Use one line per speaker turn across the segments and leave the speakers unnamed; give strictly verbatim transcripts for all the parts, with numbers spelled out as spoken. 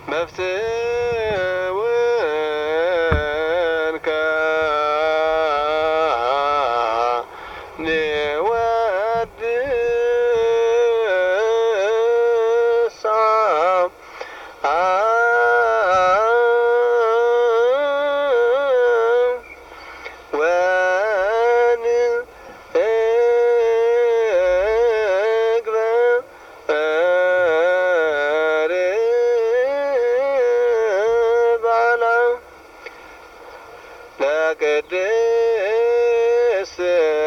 መፍትውንከ ንወድሳ ለቅድስት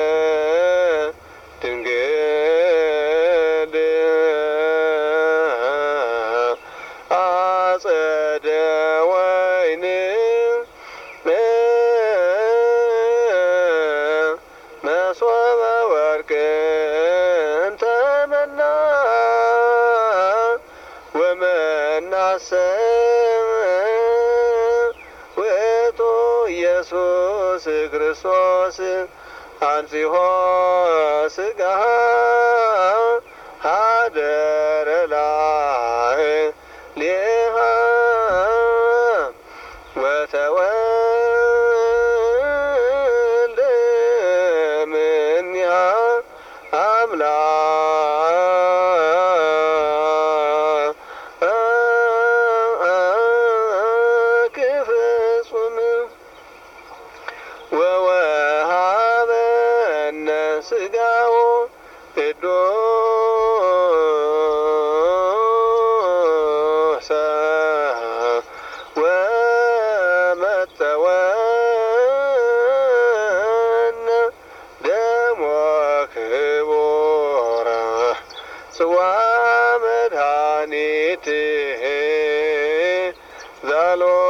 ድንግል አጸደ ወይን መሶበ ወርቅ እንተ መና ወመናሰብ ውእቱ ኢየሱስ ክርስቶስ አንጺሖ ሥጋሃ ሀደረ ላዕሌሃ ወተወልደ እምኔሃ አምላክ ፍጹም ወወሃበነ ሥጋሁ ቅዱሰ ወመጠወነ ደሞ ክቡረ ጽዋ መድኃኒት ዛሎ